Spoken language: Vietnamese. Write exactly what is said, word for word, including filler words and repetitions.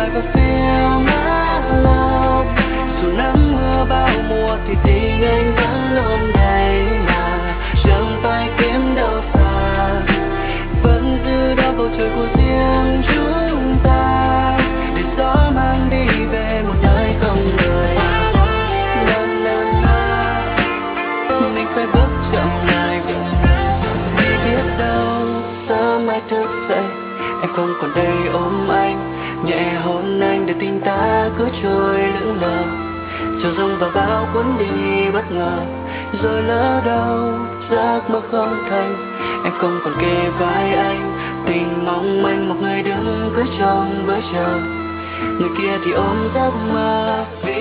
và phiêu ngã lòng. Dù nắng mưa bao mùa thì tình anh vẫn luôn đây mà chẳng phải kiếm đâu xa, vẫn giữ đó bầu trời của riêng chúng ta, để gió mang đi về một nơi không người. Na na na, mình phải bước chậm lại vì biết đâu sớm mai thức dậy em không còn đây ôm anh, nhẹ hôn anh để tình ta cứ trôi lững lờ, chờ rông và bão cuốn đi bất ngờ, rồi lỡ đâu giấc mơ không thành. Em không còn kề vai anh, tình mong manh một người đứng cứ trông với chờ, người kia thì ôm giấc mơ vì